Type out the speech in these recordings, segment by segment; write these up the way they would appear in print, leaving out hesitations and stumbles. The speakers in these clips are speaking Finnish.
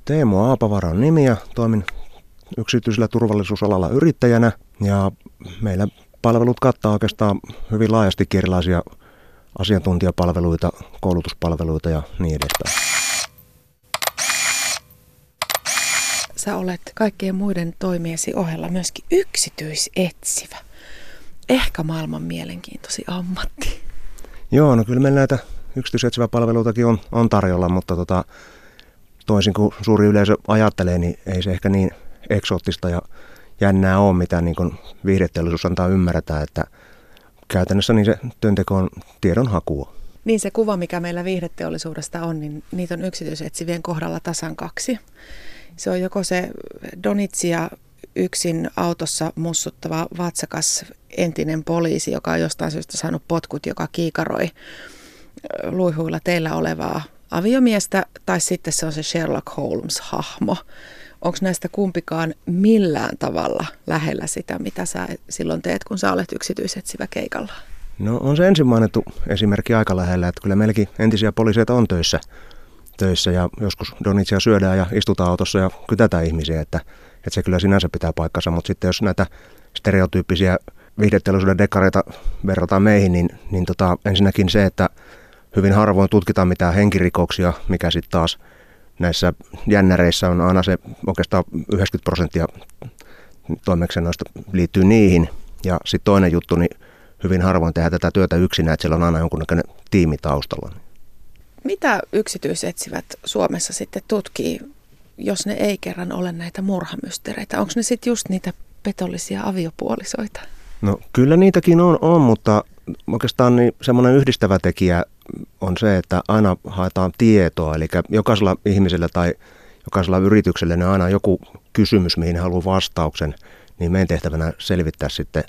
Teemu Aapavaara on nimi ja toimin yksityisellä turvallisuusalalla yrittäjänä. Ja meillä palvelut kattaa oikeastaan hyvin laajasti erilaisia asiantuntijapalveluita, koulutuspalveluita ja niin edespäin. Sä olet kaikkien muiden toimiesi ohella myöskin yksityisetsivä. Ehkä maailman mielenkiintoisin ammatti. Joo, no kyllä meillä näitä yksityisetsivä palveluitakin on tarjolla, mutta toisin kuin suuri yleisö ajattelee, niin ei se ehkä niin eksoottista ja jännää ole, mitä niin kuin viihdeteollisuus antaa ymmärtää, että käytännössä niin se työnteko on tiedonhakua. Niin se kuva, mikä meillä viihdeteollisuudesta on, niin niitä on yksityisetsivien kohdalla tasan kaksi. Se on joko se donitsia yksin autossa mussuttava vatsakas entinen poliisi, joka on jostain syystä saanut potkut, joka kiikaroi luihuilla teillä olevaa aviomiestä, tai sitten se on se Sherlock Holmes-hahmo. Onko näistä kumpikaan millään tavalla lähellä sitä, mitä sä silloin teet, kun sä olet yksityisetsivä keikalla? No on se ensin mainittu esimerkki aika lähellä, että kyllä meilläkin entisiä poliiseita on töissä ja joskus donitsia syödään ja istutaan autossa ja kytätään ihmisiä, että se kyllä sinänsä pitää paikkansa, mutta sitten jos näitä stereotyyppisiä viihdeteollisuuden dekareita verrataan meihin, niin ensinnäkin se, että hyvin harvoin tutkitaan mitään henkirikoksia, mikä sitten taas näissä jännäreissä on aina se oikeastaan 90% toimeksiannoista liittyy niihin. Ja sitten toinen juttu, niin hyvin harvoin tehdään tätä työtä yksinään, että siellä on aina jonkunnäköinen tiimi taustalla. Mitä yksityisetsivät Suomessa sitten tutkii, jos ne ei kerran ole näitä murhamystereitä? Onko ne sitten just niitä petollisia aviopuolisoita? No kyllä niitäkin on, mutta oikeastaan niin semmoinen yhdistävä tekijä on se, että aina haetaan tietoa. Eli jokaisella ihmisellä tai jokaisella yrityksellä on aina joku kysymys, mihin ne haluaa vastauksen. Niin meidän tehtävänä selvittää sitten,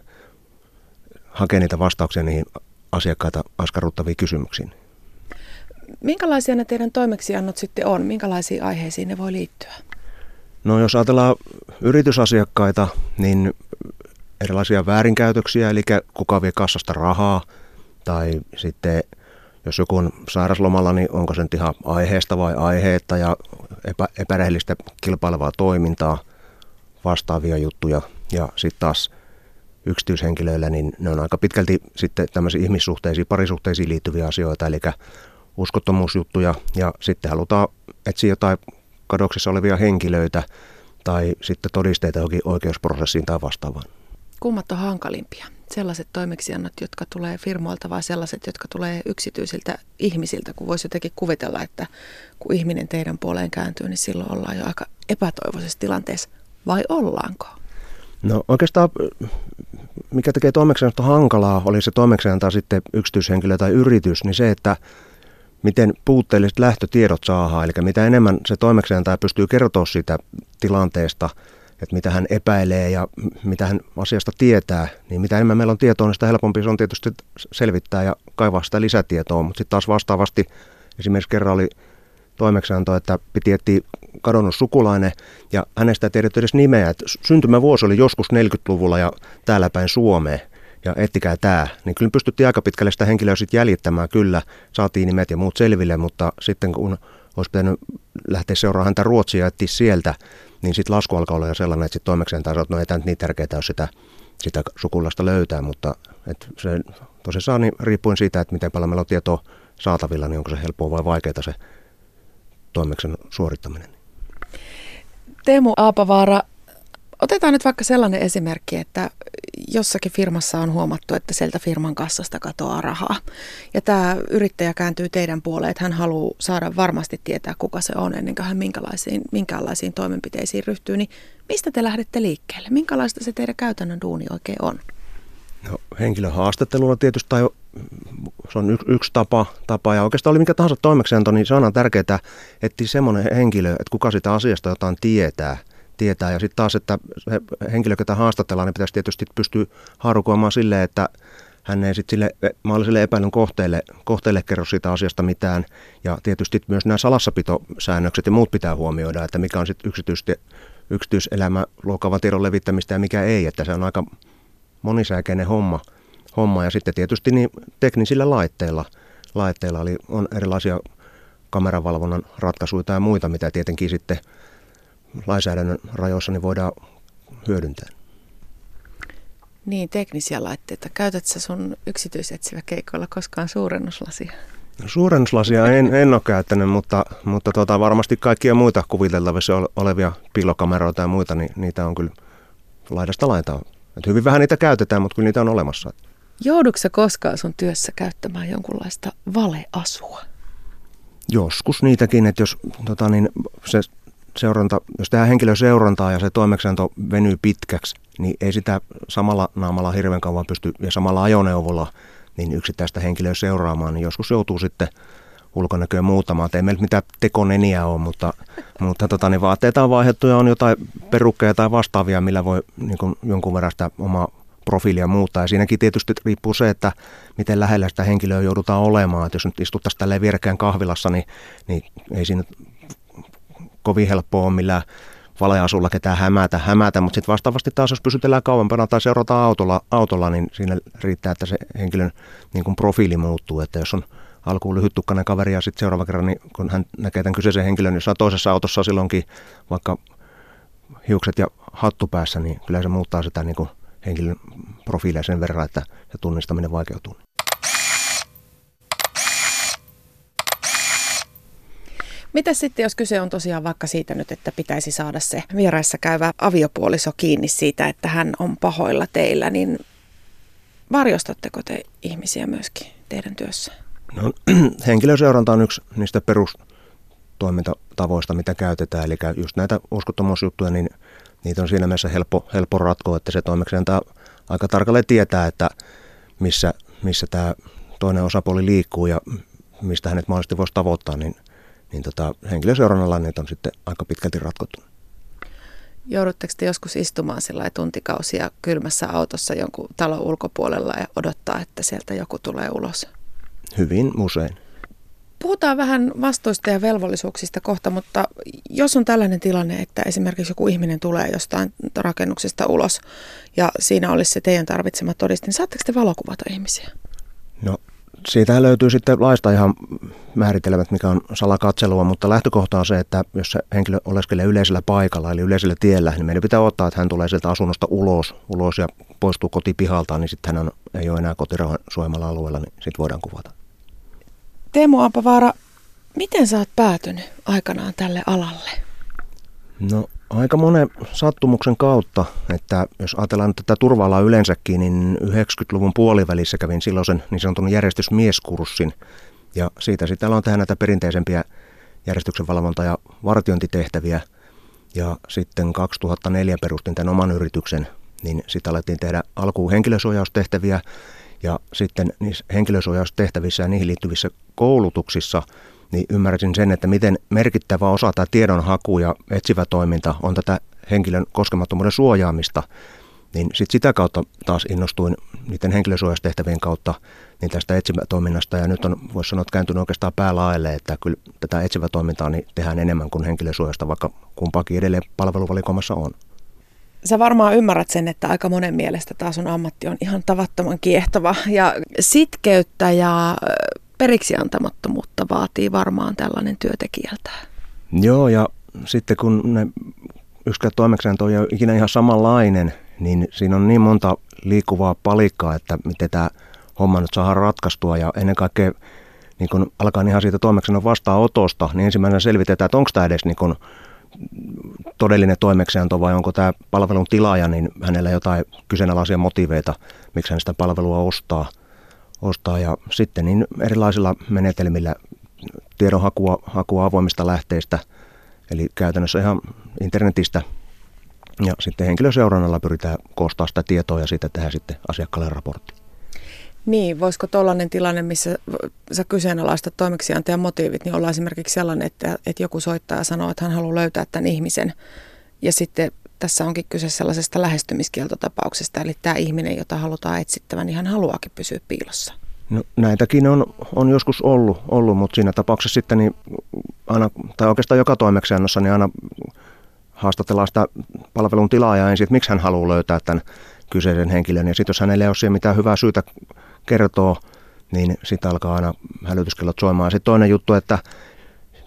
hakea niitä vastauksia niihin asiakkaita askarruttaviin kysymyksiin. Minkälaisia ne teidän toimeksiannot sitten on? Minkälaisiin aiheisiin ne voi liittyä? No jos ajatellaan yritysasiakkaita, niin erilaisia väärinkäytöksiä, eli kuka vie kassasta rahaa, tai sitten jos joku on sairaslomalla, niin onko se nyt ihan aiheesta vai aiheetta, ja epärehellistä kilpailevaa toimintaa, vastaavia juttuja, ja sitten taas yksityishenkilöillä, niin ne on aika pitkälti sitten tämmöisiin ihmissuhteisiin, parisuhteisiin liittyviä asioita, eli uskottomuusjuttuja, ja sitten halutaan etsiä jotain kadoksissa olevia henkilöitä, tai sitten todisteita johonkin oikeusprosessiin tai vastaavaan. Kummat on hankalimpia? Sellaiset toimeksiannot, jotka tulee firmoilta, vai sellaiset, jotka tulee yksityisiltä ihmisiltä, kun voisi jotenkin kuvitella, että kun ihminen teidän puoleen kääntyy, niin silloin ollaan jo aika epätoivoisessa tilanteessa, vai ollaanko? No oikeastaan, mikä tekee toimeksiannosta hankalaa, oli se toimeksiantaa sitten yksityishenkilö tai yritys, niin se, että miten puutteelliset lähtötiedot saadaan, eli mitä enemmän se toimeksiantaja pystyy kertoa siitä tilanteesta, että mitä hän epäilee ja mitä hän asiasta tietää, niin mitä enemmän meillä on tietoa, niin sitä helpompi se on tietysti selvittää ja kaivaa sitä lisätietoa. Mutta sitten taas vastaavasti esimerkiksi kerran oli toimeksianto, että piti etsiä kadonnut sukulainen ja hänestä ei tiedetty edes nimeä. Et syntymävuosi oli joskus 40-luvulla ja täällä päin Suomeen ja ettikää tämä. Niin kyllä pystyttiin aika pitkälle sitä henkilöä sitten jäljittämään. Kyllä saatiin nimet ja muut selville, mutta sitten kun olisi pitänyt lähteä seuraamaan häntä Ruotsia ja etsiä sieltä, niin sitten lasku alkaa olla jo sellainen, että sitten toimeksiantaja sanoo, että no ei tämä nyt niin tärkeää, jos sitä sukulaista löytää, mutta se tosissaan niin riippuen siitä, että miten paljon meillä on tietoa saatavilla, niin onko se helppoa vai vaikeaa se toimeksen suorittaminen. Teemu Aapavaara, otetaan nyt vaikka sellainen esimerkki, että jossakin firmassa on huomattu, että sieltä firman kassasta katoaa rahaa. Ja tämä yrittäjä kääntyy teidän puoleen, että hän haluaa saada varmasti tietää, kuka se on, ennen kuin hän minkälaisiin toimenpiteisiin ryhtyy. Niin mistä te lähdette liikkeelle? Minkälaista se teidän käytännön duuni oikein on? No, henkilöhaastattelulla tietysti se on yksi tapa ja oikeastaan oli mikä tahansa toimeksianto, niin se on tärkeää, että semmoinen henkilö, että kuka sitä asiasta jotain tietää. Ja sitten taas, että se henkilö, ketä haastatellaan, niin pitäisi tietysti pystyä haarukoimaan silleen, että hän ei sitten sille mahdolliselle epäilyn kohteelle kerro siitä asiasta mitään. Ja tietysti myös nämä salassapitosäännökset ja muut pitää huomioida, että mikä on sitten yksityiselämä luokavan tiedon levittämistä ja mikä ei, että se on aika monisäikeinen homma. Ja sitten tietysti niin teknisillä laitteilla on erilaisia kameravalvonnan ratkaisuja tai muita, mitä tietenkin sitten lainsäädännön rajoissa niin voidaan hyödyntää. Niin, teknisiä laitteita. Käytät sä sun yksityisetsivä keikoilla koskaan suurennuslasia? Suurennuslasia en ole käyttänyt, mutta varmasti kaikkia muita kuviteltavissa olevia piilokameroita ja muita, niin niitä on kyllä laidasta laitaan. Hyvin vähän niitä käytetään, mutta kyllä niitä on olemassa. Joudutko sä koskaan sun työssä käyttämään jonkunlaista valeasua? Joskus niitäkin, että jos se seuranta, jos tehdään henkilöseurantaa ja se toimeksianto venyy pitkäksi, niin ei sitä samalla naamalla hirveän kauan pysty ja samalla ajoneuvolla niin yksittäistä henkilöä seuraamaan, niin joskus joutuu sitten ulkonäköön muutamaan. Ei meillä mitään tekoneniä ole, mutta vaatteita on vaihdettu ja on jotain perukkeja tai vastaavia, millä voi niin kuin jonkun verran sitä omaa profiilia muuttaa. Ja siinäkin tietysti riippuu se, että miten lähellä sitä henkilöä joudutaan olemaan. Että jos nyt istuttaisiin tälleen vierekkäin kahvilassa, niin ei siinä kovin helppoa ole millään valeasulla ketään hämätä, mutta sitten vastaavasti taas jos pysytellään kauempana tai seurataan autolla, niin siinä riittää, että se henkilön niin kuin profiili muuttuu. Että jos on alkuun lyhyttukkainen kaveri ja sitten seuraava kerran, niin kun hän näkee tämän kyseisen henkilön jossain toisessa autossa silloinkin vaikka hiukset ja hattu päässä, niin kyllä se muuttaa sitä niin kuin henkilön profiilia sen verran, että se tunnistaminen vaikeutuu. Mitä sitten, jos kyse on tosiaan vaikka siitä nyt, että pitäisi saada se vieraissa käyvä aviopuoliso kiinni siitä, että hän on pahoilla teillä, niin varjostatteko te ihmisiä myöskin teidän työssä? No, henkilöseuranta on yksi niistä perustoimintatavoista, mitä käytetään. Eli just näitä uskottomuusjuttuja, niin niitä on siinä mielessä helppo ratkoa, että se toimeksiantaja aika tarkalleen tietää, että missä tämä toinen osapuoli liikkuu ja mistä hänet mahdollisesti voisi tavoittaa, niin henkilöseurannalla niitä on sitten aika pitkälti ratkottu. Joudutteko te joskus istumaan sillä tuntikausia kylmässä autossa jonkun talon ulkopuolella ja odottaa, että sieltä joku tulee ulos? Hyvin usein. Puhutaan vähän vastuista ja velvollisuuksista kohta, mutta jos on tällainen tilanne, että esimerkiksi joku ihminen tulee jostain rakennuksesta ulos ja siinä olisi se teidän tarvitsema todiste, niin saatteko te valokuvata ihmisiä? No, siitä löytyy sitten laista ihan määritelmät, mikä on salakatselua, mutta lähtökohta on se, että jos se henkilö oleskelee yleisellä paikalla, eli yleisellä tiellä, niin meidän pitää ottaa, että hän tulee sieltä asunnosta ulos ja poistuu kotipihaltaan, niin sitten hän ei ole enää kotirauhan suojamalla alueella, niin sitten voidaan kuvata. Teemu Ampavaara, miten sä oot päätynyt aikanaan tälle alalle? No aika monen sattumuksen kautta, että jos ajatellaan tätä turva-alaa yleensäkin, niin 90-luvun puolivälissä kävin silloisen niin sanotun järjestysmieskurssin. Ja siitä sitten aloin tehdä näitä perinteisempiä järjestyksenvalvonta- ja vartiointitehtäviä. Ja sitten 2004 perustin tämän oman yrityksen, niin sitten alettiin tehdä alkuun henkilösuojaustehtäviä. Ja sitten niissä henkilösuojaustehtävissä ja niihin liittyvissä koulutuksissa niin ymmärsin sen, että miten merkittävä osa tämä tiedonhaku ja etsivä toiminta on tätä henkilön koskemattomuuden suojaamista. Niin sitten sitä kautta taas innostuin niiden henkilösuojaustehtävien kautta niin tästä etsivätoiminnasta. Ja nyt on, voisi sanoa, että kääntynyt oikeastaan päälaelle, että kyllä tätä etsivätoimintaa niin tehdään enemmän kuin henkilösuojasta, vaikka kumpaakin edelleen palveluvalikoimassa on. Sä varmaan ymmärrät sen, että aika monen mielestä taas sun ammatti on ihan tavattoman kiehtova ja sitkeyttä ja periksi antamattomuutta vaatii varmaan tällainen työntekijältä. Joo, ja sitten kun ne yksikään toimeksianto on ikinä ihan samanlainen, niin siinä on niin monta liikkuvaa palikkaa, että miten tämä homma nyt saadaan ratkaistua ja ennen kaikkea niin kun alkaa ihan siitä toimeksiannon vastaanotosta, niin ensimmäisenä selvitetään, että onko tämä edes niin kun todellinen toimeksianto vai onko tämä palvelun tilaaja, niin hänellä jotain kyseenalaisia motiiveita, miksi hän sitä palvelua ostaa ja sitten niin erilaisilla menetelmillä tiedonhakua avoimista lähteistä, eli käytännössä ihan internetistä ja sitten henkilöseurannalla pyritään koostamaan sitä tietoa ja siitä tehdään sitten asiakkaalle raportti. Niin, voisiko tollainen tilanne, missä sä kyseenalaistat toimeksiantajan motiivit, niin olla esimerkiksi sellainen, että joku soittaa ja sanoo, että hän haluaa löytää tämän ihmisen. Ja sitten tässä onkin kyse sellaisesta lähestymiskieltotapauksesta, eli tämä ihminen, jota halutaan etsittävän, niin hän haluaakin pysyä piilossa. No, näitäkin on joskus ollut, mutta siinä tapauksessa sitten niin aina, tai oikeastaan joka toimeksiannossa, niin aina haastatellaan sitä palvelun tilaajaa ensin, että miksi hän haluaa löytää tämän kyseisen henkilön. Ja sitten jos hänelle ei ole siihen mitään hyvää syytä kertoo, niin sitten alkaa aina hälytyskellot soimaan. Ja sitten toinen juttu, että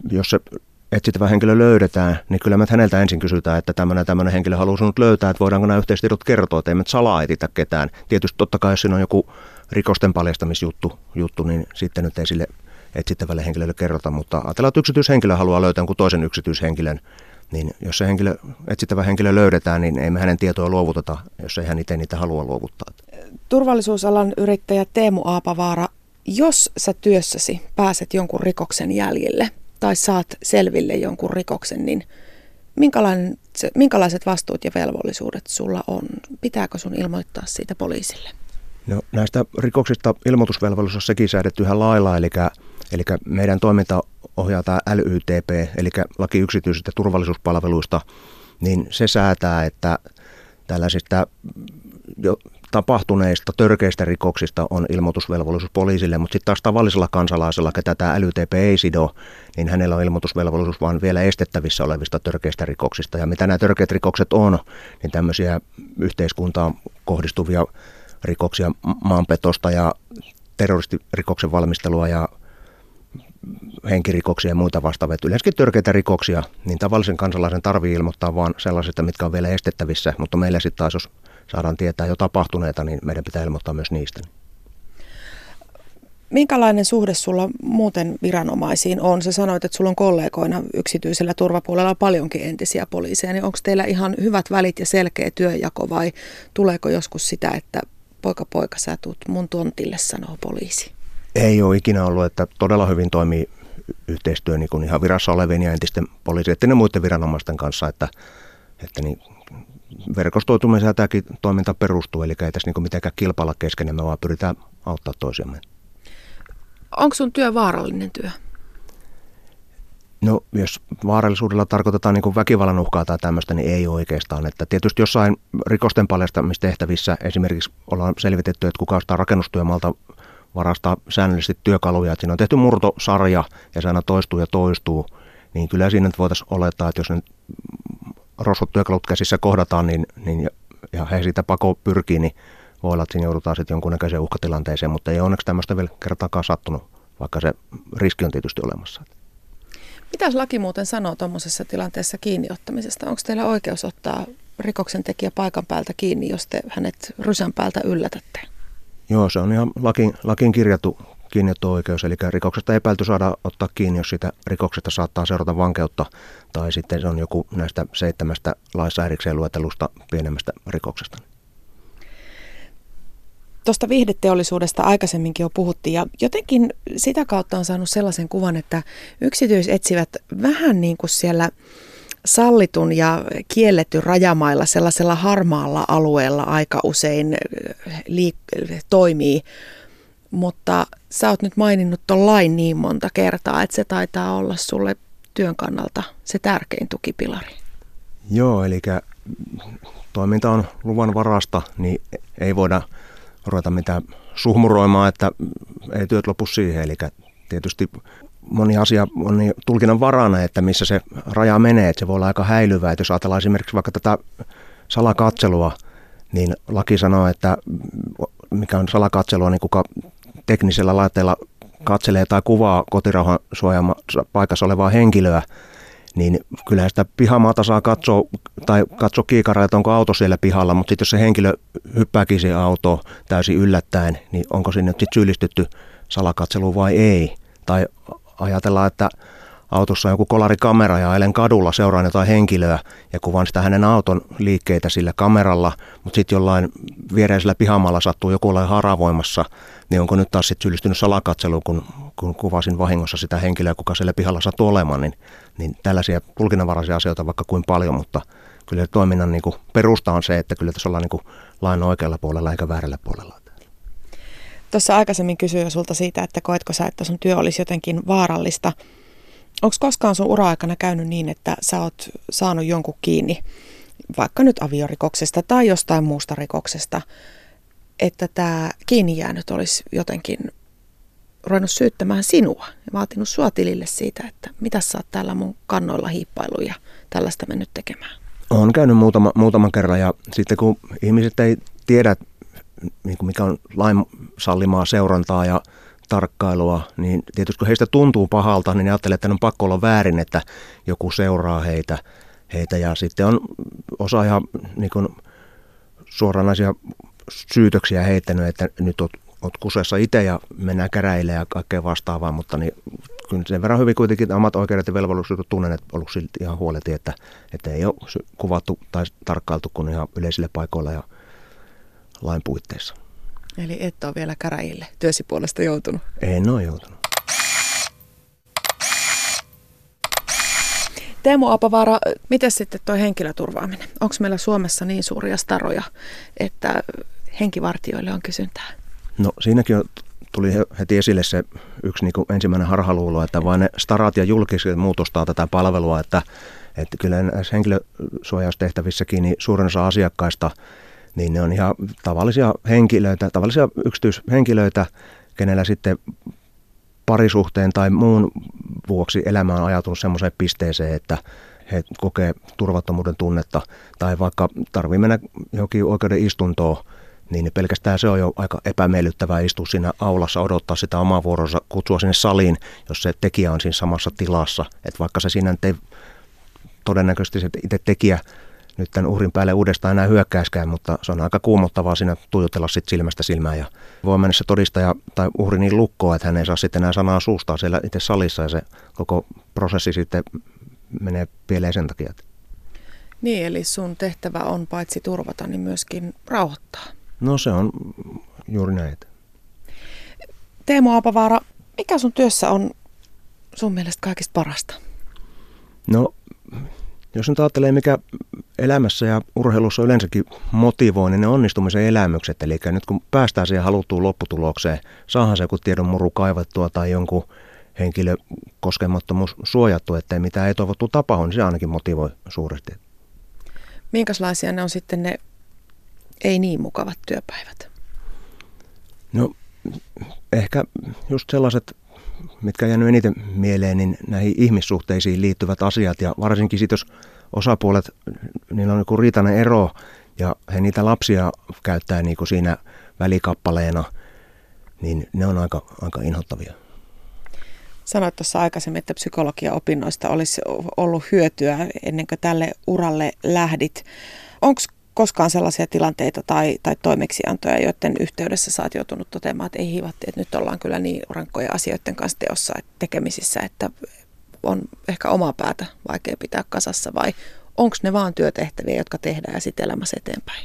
jos se etsittävä henkilö löydetään, niin kyllä me häneltä ensin kysytään, että tämmöinen henkilö haluaa sinut löytää, että voidaanko nämä yhteistiedot kertoa, että ei me salaa etitä ketään. Tietysti totta kai, jos siinä on joku rikosten paljastamisjuttu, niin sitten nyt ei sille etsittävälle henkilölle kerrota, mutta ajatellaan, että yksityishenkilö haluaa löytää jonkun toisen yksityishenkilön, niin jos se etsittävä henkilö löydetään, niin ei me hänen tietoa luovuteta, jos ei hän itse niitä halua luovuttaa. Turvallisuusalan yrittäjä Teemu Aapavaara, jos sä työssäsi pääset jonkun rikoksen jäljille tai saat selville jonkun rikoksen, niin minkälaiset vastuut ja velvollisuudet sulla on? Pitääkö sun ilmoittaa siitä poliisille? No, näistä rikoksista ilmoitusvelvollisuus on sekin säädetty ihan lailla, eli meidän toiminta ohjaa tämä LYTP, eli laki yksityisistä turvallisuuspalveluista, niin se säätää, että tällaisista jo tapahtuneista törkeistä rikoksista on ilmoitusvelvollisuus poliisille, mutta sitten taas tavallisella kansalaisella, ketä tämä LYTP ei sido, niin hänellä on ilmoitusvelvollisuus vaan vielä estettävissä olevista törkeistä rikoksista. Ja mitä nämä törkeät rikokset on, niin tämmöisiä yhteiskuntaan kohdistuvia rikoksia, maanpetosta ja terroristirikoksen valmistelua ja henkirikoksia ja muita vastaavia. Yleensäkin törkeitä rikoksia, niin tavallisen kansalaisen tarvitsee ilmoittaa vaan sellaisista, mitkä on vielä estettävissä, mutta meillä sitten taas, jos saadaan tietää jo tapahtuneita, niin meidän pitää ilmoittaa myös niistä. Minkälainen suhde sulla muuten viranomaisiin on? Sä sanoit, että sulla on kollegoina yksityisellä turvapuolella paljonkin entisiä poliiseja, niin onko teillä ihan hyvät välit ja selkeä työnjako vai tuleeko joskus sitä, että poika, sä tuut mun tontille, sanoo poliisi? Ei ole ikinä ollut, että todella hyvin toimii yhteistyö niin kuin ihan virassa olevien ja entisten poliiseiden ja muiden viranomaisten kanssa, että niin verkostoitumiseen tämäkin toiminta perustuu, eli ei tässä niin kuin mitenkään kilpailla keskenemme, vaan pyritään auttaa toisiamme. Onko sun työ vaarallinen työ? No, jos vaarallisuudella tarkoitetaan niin kuin väkivallan uhkaa tai tämmöistä, niin ei oikeastaan. Että tietysti jossain rikosten paljastamistehtävissä esimerkiksi ollaan selvitetty, että kuka ostaa rakennustyömaalta varastaa säännöllisesti työkaluja, että siinä on tehty murtosarja ja se aina toistuu, niin kyllä siinä nyt voitaisiin olettaa, että jos ne rosvot työkalut käsissä kohdataan ja he siitä pakoon pyrkii, niin voi olla, että siinä joudutaan sitten jonkunnäköiseen uhkatilanteeseen, mutta ei onneksi tämmöistä vielä kertaakaan sattunut, vaikka se riski on tietysti olemassa. Mitäs laki muuten sanoo tuommoisessa tilanteessa kiinniottamisesta? Onko teillä oikeus ottaa rikoksentekijä paikan päältä kiinni, jos te hänet rysän päältä yllätätte? Joo, se on ihan lakiin kirjattu kiinniotto-oikeus, eli rikoksesta epäilty saada ottaa kiinni, jos sitä rikoksesta saattaa seurata vankeutta, tai sitten se on joku näistä 7 laissa erikseen luetelusta pienemmästä rikoksesta. Tuosta viihdeteollisuudesta aikaisemminkin jo puhuttiin, ja jotenkin sitä kautta on saanut sellaisen kuvan, että yksityisetsivät vähän niin kuin siellä sallitun ja kielletyn rajamailla, sellaisella harmaalla alueella aika usein toimii. Mutta sä oot nyt maininnut ton lain niin monta kertaa, että se taitaa olla sulle työn kannalta se tärkein tukipilari. Joo, eli toiminta on luvan varasta, niin ei voida ruveta mitään suhmuroimaan, että ei työt lopu siihen. Eli tietysti moni asia on niin tulkinnan varana, että missä se raja menee, että se voi olla aika häilyvää. Että jos ajatellaan esimerkiksi vaikka tätä salakatselua, niin laki sanoo, että mikä on salakatselua, niin kuka teknisellä laitteella katselee tai kuvaa kotirauhan suojaamassa paikassa olevaa henkilöä, niin kyllähän sitä pihamaata saa katsoa kiikaraa, että onko auto siellä pihalla, mutta sitten jos se henkilö hyppääkin siihen autoon täysin yllättäen, niin onko sinne sitten syyllistytty salakatseluun vai ei? Tai ajatellaan, että autossa on joku kolarikamera ja ajelen kadulla, seuraan jotain henkilöä ja kuvaan sitä hänen auton liikkeitä sillä kameralla, mutta sitten jollain viereisellä pihamaalla sattuu joku olleen haravoimassa, niin onko nyt taas sitten syyllistynyt salakatseluun, kun kuvasin vahingossa sitä henkilöä, kuka siellä pihalla sattuu olemaan, niin tällaisia tulkinnanvaraisia asioita vaikka kuin paljon, mutta kyllä toiminnan niin kuin perusta on se, että kyllä tässä ollaan niin kuin lain oikealla puolella eikä väärällä puolella. Tuossa aikaisemmin kysyin sulta siitä, että koetko sä, että sun työ olisi jotenkin vaarallista. Onko koskaan sun ura-aikana käynyt niin, että sä oot saanut jonkun kiinni, vaikka nyt aviorikoksesta tai jostain muusta rikoksesta, että tämä kiinni jäänyt olisi jotenkin ruvennut syyttämään sinua ja vaatinut sua tilille siitä, että mitä sä oot täällä mun kannoilla hiippailu ja tällaista mennyt tekemään? Olen käynyt muutaman kerran ja sitten kun ihmiset ei tiedä, mikä on lain sallimaa seurantaa ja tarkkailua, niin tietysti kun heistä tuntuu pahalta, niin ne ajattelee, että on pakko olla väärin, että joku seuraa heitä ja sitten on osa ihan niin kuin suoranaisia syytöksiä heittänyt, että nyt oot kusessa itse ja mennään käräjille ja kaikkea vastaavaa, mutta niin, kyllä sen verran hyvin kuitenkin omat oikeudet ja velvollisuudet tunnen, että ollut silti ihan huoleti, että ei ole kuvattu tai tarkkailtu kuin ihan yleisille paikoilla ja lain puitteissa. Eli et ole vielä käräjille työsi puolesta joutunut? En ole joutunut. Teemu Aapavaara, miten sitten tuo henkilöturvaaminen? Onko meillä Suomessa niin suuria staroja, että henkivartijoille on kysyntää? No siinäkin tuli heti esille se yksi niin kuin ensimmäinen harhaluulo, että vain ne starat ja julkiset muutostaa tätä palvelua, että kyllä näissä henkilösuojaustehtävissäkin niin suurin osa asiakkaista, niin ne on ihan tavallisia henkilöitä, tavallisia yksityishenkilöitä, kenellä sitten parisuhteen tai muun vuoksi elämä on ajatunut semmoiseen pisteeseen, että he kokee turvattomuuden tunnetta tai vaikka tarvii mennä johonkin oikeuden istuntoon, niin pelkästään se on jo aika epämiellyttävää istua siinä aulassa, odottaa sitä omaa vuoronsa, kutsua sinne saliin, jos se tekijä on siinä samassa tilassa. Että vaikka se siinä ei todennäköisesti se itse tekijä nyt tämän uhrin päälle uudestaan enää hyökkäiskään, mutta se on aika kuumottavaa siinä tuijotella sit silmästä silmään. Ja voi mennä se todistaja tai uhri niin lukkoon, että hän ei saa sitten enää sanaa suustaan siellä itse salissa ja se koko prosessi sitten menee pieleen sen takia. Niin, eli sun tehtävä on paitsi turvata, niin myöskin rauhoittaa. No se on juuri näin. Teemu Aapavaara, mikä sun työssä on sun mielestä kaikista parasta? No, jos nyt ajattelee, mikä elämässä ja urheilussa yleensäkin motivoi, niin ne onnistumisen elämykset. Eli nyt kun päästään siihen haluttuun lopputulokseen, saadaan se joku tiedon muru kaivattua tai jonkun henkilökoskemattomuus suojattu, ettei mitään ei toivottua tapahdu, niin se ainakin motivoi suuresti. Minkälaisia ne on sitten ne ei niin mukavat työpäivät? No ehkä just sellaiset, mitkä on jäänyt eniten mieleen, niin näihin ihmissuhteisiin liittyvät asiat ja varsinkin sitten jos osapuolet, niillä on joku riitainen ero ja he niitä lapsia käyttää niin kuin siinä välikappaleena, niin ne on aika inhottavia. Sanoit tuossa aikaisemmin, että psykologiaopinnoista olisi ollut hyötyä ennen kuin tälle uralle lähdit. Onko koskaan sellaisia tilanteita tai toimeksiantoja, joiden yhteydessä sä oot joutunut toteamaan, että ei hivatti, että nyt ollaan kyllä niin rankkoja asioiden kanssa teossa tekemisissä, että on ehkä omaa päätä vaikea pitää kasassa, vai onko ne vaan työtehtäviä, jotka tehdään ja sitten elämässä eteenpäin?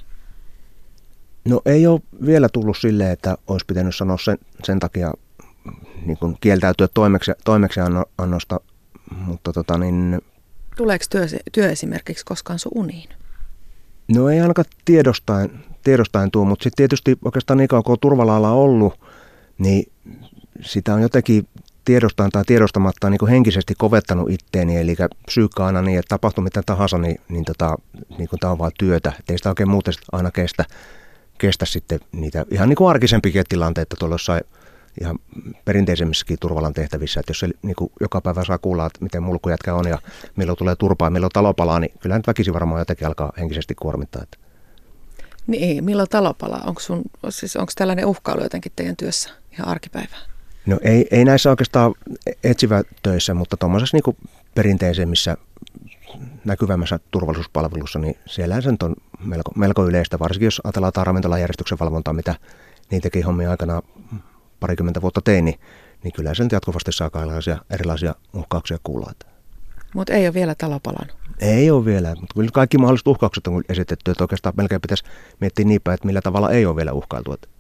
No ei ole vielä tullut silleen, että olisi pitänyt sanoa sen takia niin kuin kieltäytyä toimeksiannosta, mutta Tuleeko työ esimerkiksi koskaan sun uniin? No ei ainakaan tiedostaen tuo, mutta sitten tietysti oikeastaan niin kauan kun on turvalla-ala ollut, niin sitä on jotenkin tiedostaen tai tiedostamatta niin kuin henkisesti kovettanut itteeni, eli psyykkä aina niin, että tapahtuu mitä tahansa, niin kuin tämä on vaan työtä, että ei sitä oikein muuten aina kestä sitten niitä ihan niin kuin arkisempikin tilanteita tuolla jossain ihan perinteisemmissäkin turvalan tehtävissä, että jos se niin kuin joka päivä saa kuulla, että miten mulkkujätkä on ja milloin tulee turpaa, milloin talo palaa, niin kyllähän nyt väkisin varmaan jotenkin alkaa henkisesti kuormittaa. Että. Niin, milloin talo palaa? Onko tällainen uhkailu jotenkin teidän työssä ihan arkipäivää? No ei näissä oikeastaan etsivä töissä, mutta tuommoisessa niin kuin perinteisemmissä näkyvämmässä turvallisuuspalvelussa, niin siellä se on melko yleistä, varsinkin jos ajatellaan ravintolajärjestyksen valvontaa, mitä niitäkin hommia aikana parikymmentä vuotta tein, niin kyllä sen jatkuvasti saa erilaisia uhkauksia kuulla. Mutta ei ole vielä talo palannut? Ei ole vielä, mutta kyllä kaikki mahdolliset uhkaukset on esitetty, että oikeastaan melkein pitäisi miettiä niin päin, että millä tavalla ei ole vielä uhkailtu.